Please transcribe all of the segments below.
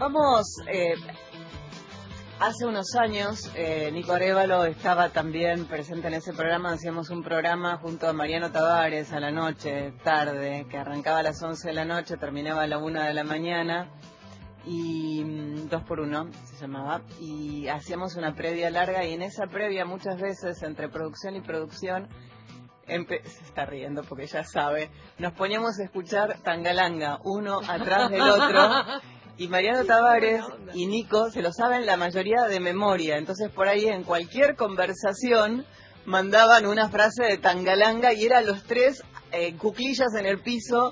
Vamos, hace unos años, Nico Arévalo estaba también presente en ese programa. Hacíamos un programa junto a Mariano Tavares a la noche, tarde, que arrancaba a las 11 de la noche, terminaba a la 1 de la mañana, y 2 por 1 se llamaba, y hacíamos una previa larga, y en esa previa muchas veces, entre producción y producción, se está riendo porque ya sabe, nos poníamos a escuchar Tangalanga, uno atrás del otro, y Mariano Tavares y Nico se lo saben la mayoría de memoria, entonces por ahí en cualquier conversación mandaban una frase de Tangalanga y eran los tres cuclillas en el piso,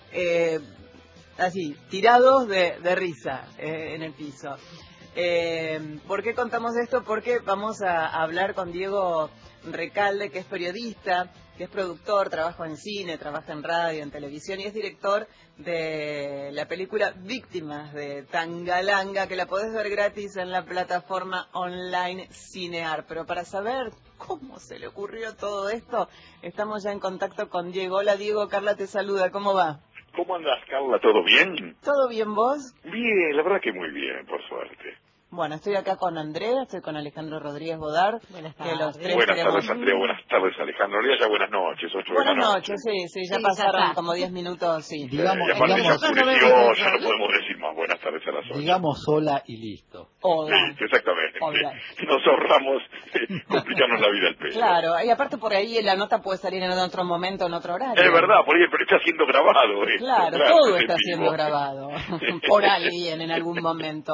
así, tirados de risa en el piso. ¿Por qué contamos esto? Porque vamos a hablar con Diego Recalde, que es periodista, que es productor, trabaja en cine, trabaja en radio, en televisión, y es director de la película Víctimas de Tangalanga, que la podés ver gratis en la plataforma online Cinear. Pero para saber cómo se le ocurrió todo esto, estamos ya en contacto con Diego. Hola Diego, Carla te saluda, ¿cómo va? ¿Cómo andás, Carla? ¿Todo bien? ¿Todo bien vos? Bien, la verdad que muy bien, por suerte. Bueno, estoy acá con Andrea, estoy con Alejandro Rodríguez Bodar. Buenas tardes. Que los tres buenas queremos... tardes, Andrea, buenas tardes, Alejandro. En realidad ya buenas noches, 8 de la Buenas noche. noches, sí, ya Sí, pasaron ya como 10 minutos, sí. Digamos, y aparte ya digamos, oscureció, ya no podemos decir más buenas tardes a las 8. digamos sola y listo. Hola. Sí, exactamente. Hola. Nos ahorramos complicarnos la vida al pedo. Claro, y aparte por ahí la nota puede salir en otro momento, en otro horario. Es verdad, por ahí, pero está siendo grabado esto. Claro, todo es está en siendo vivo. grabado por alguien en algún momento.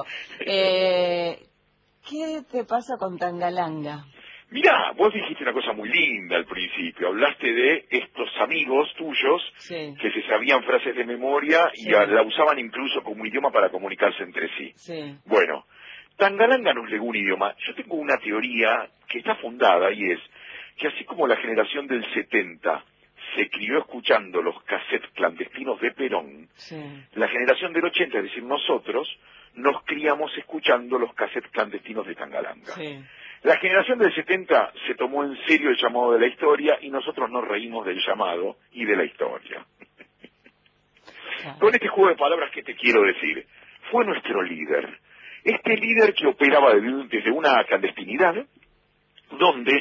¿Qué te pasa con Tangalanga? Mirá, vos dijiste una cosa muy linda al principio. Hablaste de estos amigos tuyos Sí. que se sabían frases de memoria y Sí. la usaban incluso como idioma para comunicarse entre sí. Sí. Bueno, Tangalanga nos legó un idioma. Yo tengo una teoría que está fundada y es que así como la generación del 70 se crió escuchando los cassettes clandestinos de Perón, Sí. la generación del 80, es decir, nosotros, nos criamos escuchando los cassettes clandestinos de Tangalanga. Sí. La generación del 70 se tomó en serio el llamado de la historia y nosotros nos reímos del llamado y de la historia. Claro. Con este juego de palabras, ¿qué te quiero decir? Fue nuestro líder. Este líder que operaba desde una clandestinidad, donde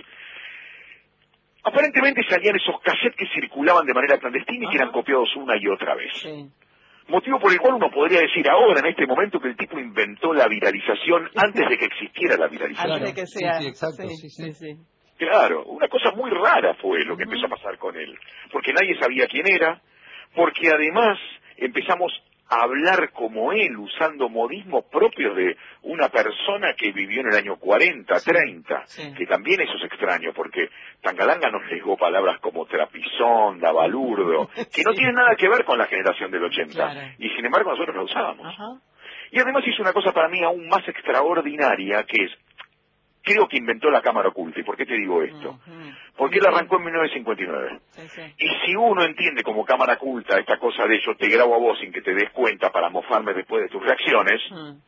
aparentemente salían esos cassettes que circulaban de manera clandestina y que eran copiados una y otra vez. Sí. Motivo por el cual uno podría decir ahora, en este momento, que el tipo inventó la viralización antes de que existiera la viralización. Antes de que sea... Sí, exacto, Sí, sí. sí. Claro, una cosa muy rara fue lo que empezó a pasar con él, porque nadie sabía quién era, porque además empezamos a hablar como él, usando modismos propios de una persona que vivió en el año 40, 30, sí. que también eso es extraño, porque Tangalanga nos legó palabras como trapizón, balurdo, que no Sí. tienen nada que ver con la generación del 80, Claro. y sin embargo nosotros la usábamos. Ajá. Y además hizo una cosa para mí aún más extraordinaria, que es, creo que inventó la cámara oculta. ¿Y por qué te digo esto? Ujú. Porque él arrancó en 1959. Sí, sí. Y si uno entiende como cámara oculta esta cosa de yo te grabo a vos sin que te des cuenta para mofarme después de tus reacciones,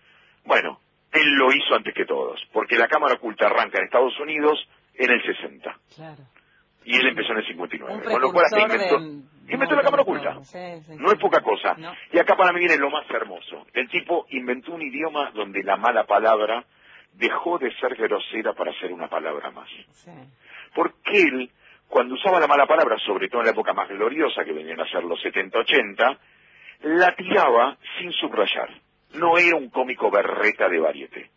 bueno, él lo hizo antes que todos. Porque la cámara oculta arranca en Estados Unidos en el 60. Claro. Y él empezó en el 59. Un Con lo cual hasta precursor inventó la cámara oculta. Sí, sí, No sí. es poca cosa. No. Y acá para mí viene lo más hermoso. El tipo inventó un idioma donde la mala palabra dejó de ser grosera para ser una palabra más. Sí. Porque él, cuando usaba la mala palabra, sobre todo en la época más gloriosa que venían a ser los 70-80, la tiraba sin subrayar. No era un cómico berreta de variete.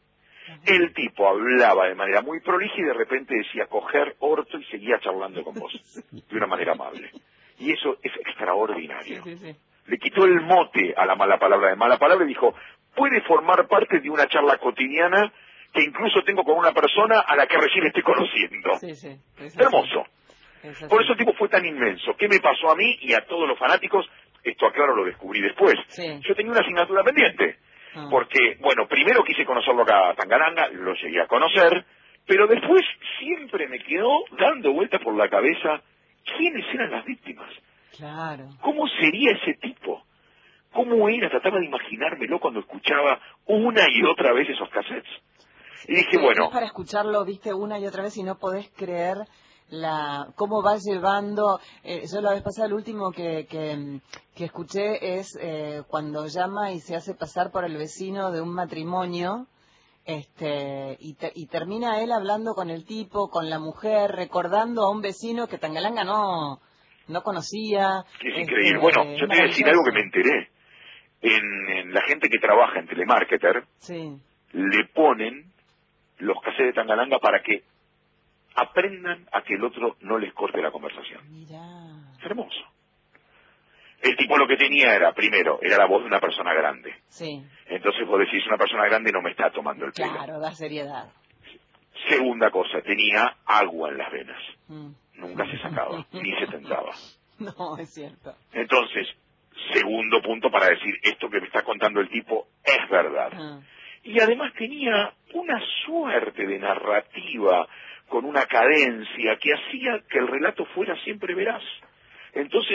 El tipo hablaba de manera muy prolija y de repente decía coger orto y seguía charlando con vos de una manera amable. Y eso es extraordinario. Sí, sí, sí. Le quitó el mote a la mala palabra de mala palabra y dijo, puede formar parte de una charla cotidiana que incluso tengo con una persona a la que recién estoy conociendo. Sí, sí. Es así. Hermoso. Es así. Por eso el tipo fue tan inmenso. ¿Qué me pasó a mí y a todos los fanáticos? Esto, aclaro, lo descubrí después. Sí. Yo tenía una asignatura pendiente. Ah. Porque, bueno, primero quise conocerlo acá a Tangalanga, lo llegué a conocer, pero después siempre me quedó dando vueltas por la cabeza quiénes eran las víctimas. Claro. ¿Cómo sería ese tipo? ¿Cómo era? Trataba de imaginármelo cuando escuchaba una y otra vez esos cassettes. Y dije, Es bueno, para escucharlo, viste, una y otra vez y no podés creer cómo va llevando. Yo la vez pasada, el último que escuché es cuando llama y se hace pasar por el vecino de un matrimonio. Y termina él hablando con el tipo, con la mujer, recordando a un vecino que Tangalanga no conocía. Es increíble. Bueno, yo te voy a decir algo que me enteré. En la gente que trabaja en telemarketer, sí, le ponen los cassettes de Tangalanga para que aprendan a que el otro no les corte la conversación. Mirá. Es hermoso. El tipo lo que tenía era, primero, era la voz de una persona grande. Sí. Entonces vos decís, una persona grande no me está tomando el pelo. Claro, da seriedad. Segunda cosa, tenía agua en las venas. Nunca se sacaba, ni se tentaba. No, es cierto. Entonces, segundo punto para decir, esto que me está contando el tipo es verdad. Y además tenía una suerte de narrativa con una cadencia que hacía que el relato fuera siempre veraz. Entonces,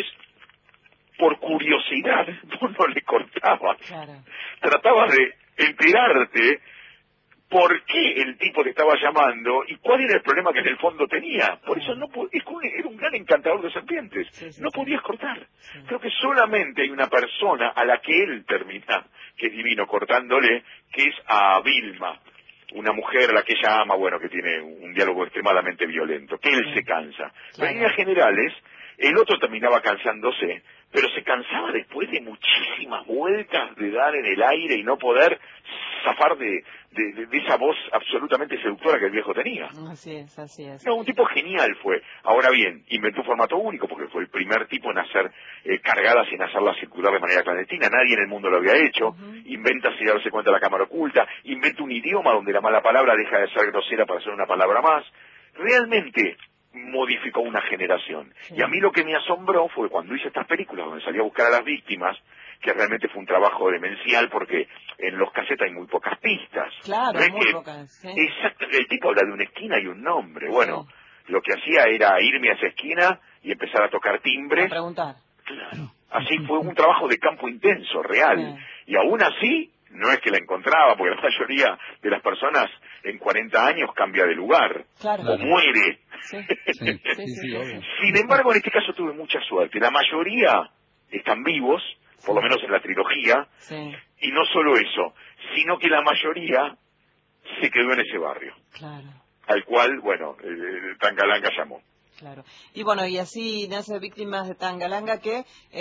por curiosidad, vos no le cortabas. Claro. Tratabas de enterarte por qué el tipo te estaba llamando y cuál era el problema que en el fondo tenía. Por eso era un gran encantador de serpientes. No podías cortar. Creo que solamente hay una persona a la que él termina, que es divino, cortándole, que es a Vilma, una mujer a la que ella ama, bueno, que tiene un diálogo extremadamente violento, que él se cansa. Pero en líneas generales, el otro terminaba cansándose, pero se cansaba después de muchísimas vueltas de dar en el aire y no poder zafar de esa voz absolutamente seductora que el viejo tenía. Así es. No, un tipo genial fue. Ahora bien, inventó un formato único porque fue el primer tipo en hacer cargadas y en hacerlas circular de manera clandestina. Nadie en el mundo lo había hecho. Inventa sin darse cuenta la cámara oculta. Inventa un idioma donde la mala palabra deja de ser grosera para ser una palabra más. Realmente modificó una generación. Y a mí lo que me asombró fue cuando hice estas películas donde salí a buscar a las víctimas, que realmente fue un trabajo demencial porque en los cassettes hay muy pocas pistas. Claro, no muy pocas. Sí. Exacto, el tipo habla de una esquina y un nombre. Bueno, lo que hacía era irme a esa esquina y empezar a tocar timbres. A preguntar. Claro. Así fue un trabajo de campo intenso, real. Y aún así, no es que la encontraba, porque la mayoría de las personas en 40 años cambia de lugar. O muere. Sí, obvio. Sin embargo, en este caso tuve mucha suerte. La mayoría están vivos, por lo menos en la trilogía, y no solo eso, sino que la mayoría se quedó en ese barrio. Claro. Al cual, bueno, Tangalanga llamó. Claro. Y bueno, y así nace Víctimas de Tangalanga, que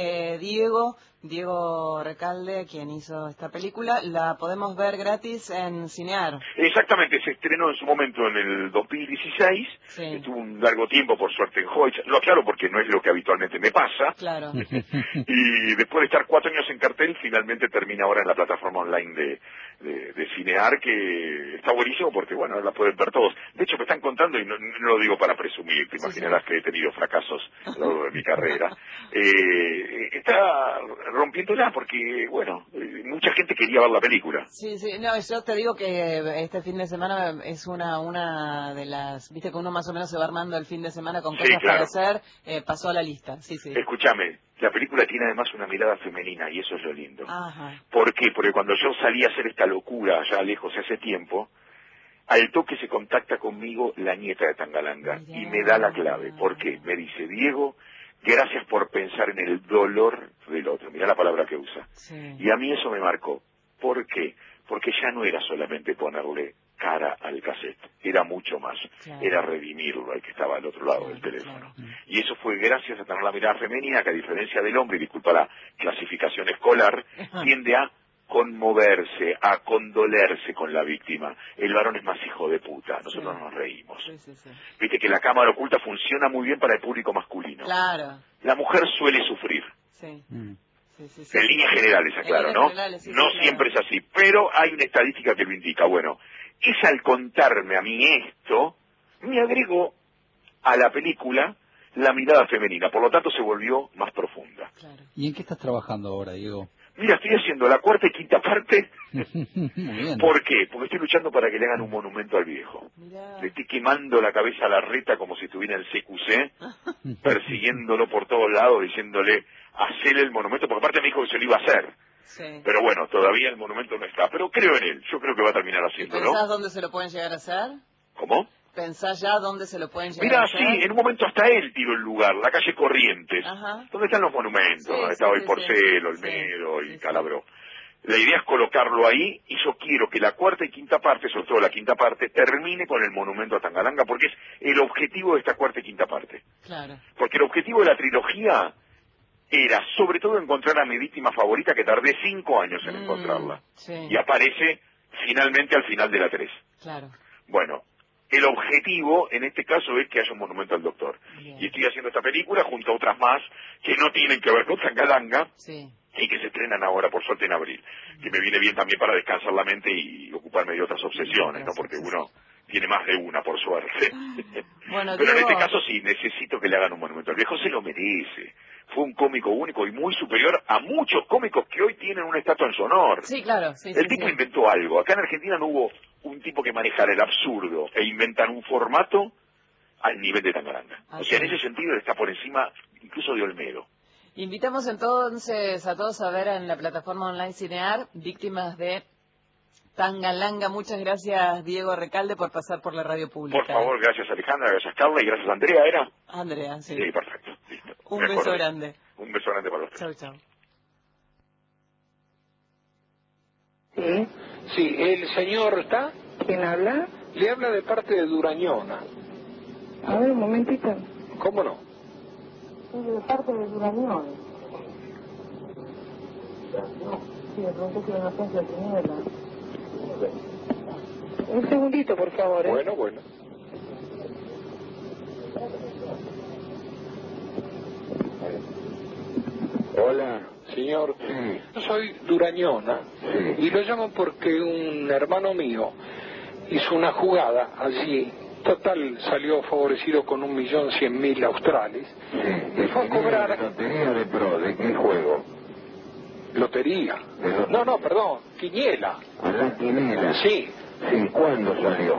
Diego Recalde, quien hizo esta película, la podemos ver gratis en Cinear. Exactamente, se estrenó en su momento en el 2016, estuvo un largo tiempo por suerte en Hoyts, lo aclaro porque no es lo que habitualmente me pasa, claro. Y después de estar 4 años en cartel, finalmente termina ahora en la plataforma online de Cinear, que está buenísimo porque, bueno, la pueden ver todos. De hecho, me están contando, y no lo digo para presumir, te imaginarás que he tenido fracasos a lo largo de mi carrera, está rompiéndola porque, bueno, mucha gente quería ver la película. Sí, no, yo te digo que este fin de semana es una de las, viste que uno más o menos se va armando el fin de semana con cosas para hacer, pasó a la lista, Escúchame, la película tiene además una mirada femenina y eso es lo lindo. Ajá. ¿Por qué? Porque cuando yo salí a hacer esta locura allá lejos hace tiempo, al toque se contacta conmigo la nieta de Tangalanga y me da la clave. ¿Por qué? Me dice, Diego, gracias por pensar en el dolor del otro. Mirá la palabra que usa. Y a mí eso me marcó. ¿Por qué? Porque ya no era solamente ponerle cara al cassette, era mucho más, era redimirlo al que estaba al otro lado del teléfono. Y eso fue gracias a tener la mirada femenina, que a diferencia del hombre, y disculpa la clasificación escolar, tiende a conmoverse, a condolerse con la víctima. El varón es más hijo de puta, nosotros nos reímos. Viste que la cámara oculta funciona muy bien para el público masculino. Claro. La mujer suele sufrir. En líneas generales, aclaro, ¿no? No siempre es así, pero hay una estadística que lo indica. Bueno, es al contarme a mí esto, me agregó a la película la mirada femenina, por lo tanto se volvió más profunda. ¿Y en qué estás trabajando ahora, Diego? Mira, estoy haciendo la 4ª y 5ª parte. Muy bien. ¿Por qué? Porque estoy luchando para que le hagan un monumento al viejo. Le estoy quemando la cabeza a la reta como si estuviera en el CQC, persiguiéndolo por todos lados, diciéndole, hacele el monumento, porque aparte me dijo que se lo iba a hacer. Pero bueno, todavía el monumento no está. Pero creo en él, yo creo que va a terminar haciéndolo. ¿Pensás dónde se lo pueden llegar a hacer? ¿Cómo? pensás ya dónde se lo pueden llevar Mirá, a hacer? sí, en un momento hasta él tiró el lugar, la calle Corrientes, Ajá. donde están los monumentos, Sí, donde sí, está hoy sí, Porcel, sí. Olmedo Sí, y sí. Calabró. La idea es colocarlo ahí y yo quiero que la cuarta y quinta parte, sobre todo la quinta parte, termine con el monumento a Tangalanga, porque es el objetivo de esta cuarta y quinta parte. Claro. Porque el objetivo de la trilogía era, sobre todo, encontrar a mi víctima favorita, que tardé 5 años en encontrarla. Sí, Y aparece finalmente al final de la 3. claro. Bueno, el objetivo en este caso es que haya un monumento al doctor. Bien. Y estoy haciendo esta película junto a otras más que no tienen que ver con Tangalanga Sí. y que se estrenan ahora, por suerte, en abril. Que me viene bien también para descansar la mente y ocuparme de otras obsesiones, ¿no? Porque uno tiene más de una, por suerte. Bueno, Pero en Diego... este caso sí, necesito que le hagan un monumento. El viejo se lo merece. Fue un cómico único y muy superior a muchos cómicos que hoy tienen una estatua en su honor. Sí, claro, sí, El sí, tipo sí. inventó algo. Acá en Argentina no hubo un tipo que manejara el absurdo e inventar un formato al nivel de Tangalanga. O sea, en ese sentido está por encima incluso de Olmedo. Invitamos entonces a todos a ver en la plataforma online Cinear, Víctimas de Tangalanga. Muchas gracias, Diego Recalde, por pasar por la radio pública. Por favor, gracias Alejandra, gracias Carla y gracias Andrea, ¿era? Andrea, sí. Sí, perfecto. Listo. Un Me beso acordé. grande. Un beso grande para los tres. Chau, chau. ¿Sí? Sí, ¿el señor está? ¿Quién habla? Le habla de parte de Durañona. A ver, un momentito. ¿Cómo no? Es de parte de Durañón. Sí, de pronto que no agencia de Tiniebla. Un segundito, por favor, ¿eh? Bueno, bueno. Hola, señor. Sí. Yo soy Durañona Sí. y lo llamo porque un hermano mío hizo una jugada allí. Total, salió favorecido con 1.100.000 australes. Sí. Y fue a cobrar... Lotería de pro, ¿de qué juego? Lotería. De lotería. No, perdón, quiniela. A la quinela. Sí. Sí, ¿cuándo salió?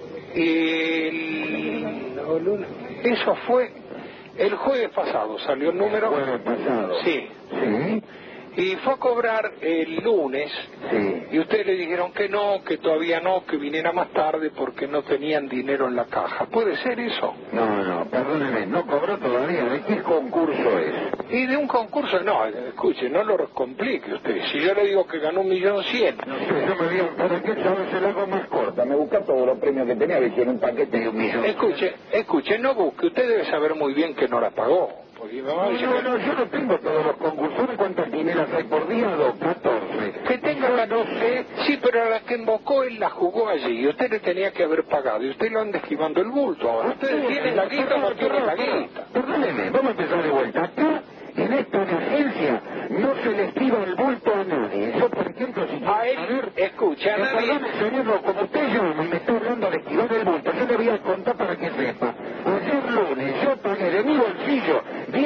Eso fue el jueves pasado, salió el número. El jueves pasado. Sí. Sí. Y fue a cobrar el lunes. Sí. Y ustedes le dijeron que no, que todavía no, que viniera más tarde porque no tenían dinero en la caja. ¿Puede ser eso? No, perdóneme, no cobró todavía. ¿De qué concurso es? Y de un concurso, no, escuche, no lo complique usted. Si yo le digo que ganó 1.100.000. No sé, yo me digo, ¿para qué sabes el hago más corta? Me busca todos los premios que tenía, me hicieron un paquete de 1.000.000. Escuche, no busque. Usted debe saber muy bien que no la pagó. Porque mi mamá dice que... No, yo no tengo todos los concursos. ¿Cuántas quinelas hay por día? 2, 14. Que tenga la... No sé. Sí, pero a la que invocó él la jugó allí. Y usted le tenía que haber pagado. Y usted lo anda esquivando el bulto ahora. Ustedes tienen la guita o no tienen la guita. Perdóneme, vamos a empezar de vuelta. Acá, en esta emergencia, no se le esquiva el bulto a nadie. Yo, por ejemplo, si A él, escucha, a nadie... Perdóneme, señor, como usted llama y me está hablando de esquivar el bulto, yo le voy a contar para que sepa. Ayer lunes yo pagué de mi bolsillo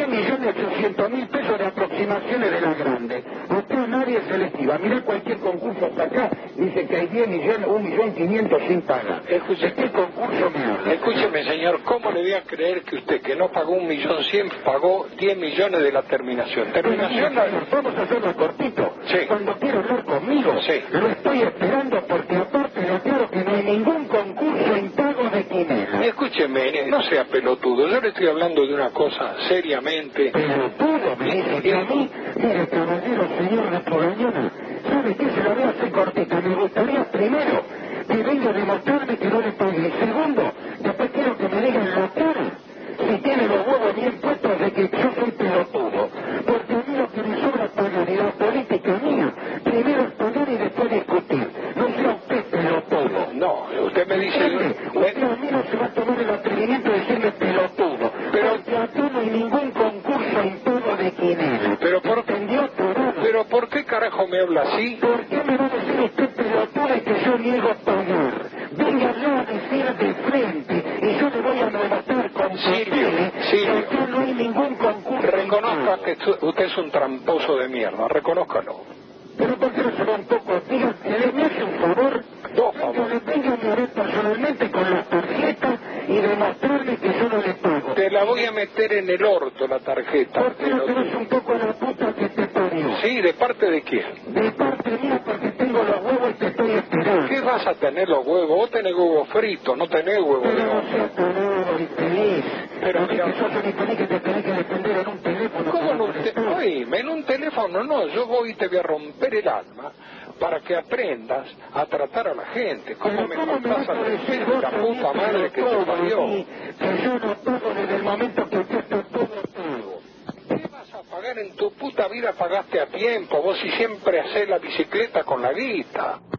10.800.000 pesos de aproximaciones de la grande. Acá nadie se le esquiva. Mirá cualquier concurso hasta acá, dice que hay 10 millones, 1.500.000 sin pagar. Escuche, ¿Qué concurso me habla? Escúcheme, señor, ¿cómo le voy a creer que usted, que no pagó 1.100.000, pagó 10 millones de la terminación? ¿Terminación? Vamos a hacerlo cortito. Sí. Cuando quiera hablar conmigo, Sí. lo estoy esperando porque aparte le aclaro que no hay ningún concurso en pago de quinela. Escúcheme, no sea pelotudo, yo le estoy hablando de una cosa seriamente. Pelotudo, me dice que a mí, mire, caballero, señor de Polañona, ¿sabe qué? Se lo voy a hacer cortita. Me gustaría primero que venga a demostrarme que no le pague. Y segundo, después quiero que me digan la cara si tiene los huevos bien puestos de que yo soy pelotudo. Porque a mí lo que me sobra pagar y la política mía, primero es pagar y después discutir. No sea usted pelotudo. No, usted me dice... Usted a mí no se va a tomar el atrevimiento de decirme pelotudo. Porque acá no hay ningún concurso en pago de quinela. ¿Entendió, tarado? Pero ¿por qué carajo me habla así? ¿Por qué me va a decir usted pelotudo y que yo niego pagar? Venga yo a decir de frente y yo le voy a demostrar con papeles que acá no hay ningún concurso. Reconozca que usted es un tramposo de mierda, reconózcalo. Pero ¿por qué no se va un poco? Diga, que me hace un favor. Dos favores. Venga a ver personalmente con la tarjeta y demostrarle que yo no le pago. Te la voy a meter en el orto la tarjeta. ¿Por qué no te ves un poco a la puta que te parió? Sí, ¿de parte de quién? De parte mía porque tengo los huevos y te estoy esperando. Señor. ¿Qué vas a tener los huevos? Vos tenés huevos fritos, no tenés huevos de Pero no olla. seas tan infeliz. Pero No mira, que sos un infeliz que te tenés que defender en un teléfono. ¿cómo no te... Oíme, en un teléfono no, yo voy y te voy a romper el alma para que aprendas a tratar a la gente. ¿Cómo me faltás al respeto, la puta madre que te parió? Que yo no pago desde el momento que yo te todo. ¿Qué vas a pagar en tu puta vida? Pagaste a tiempo, vos si siempre hacés la bicicleta con la guita.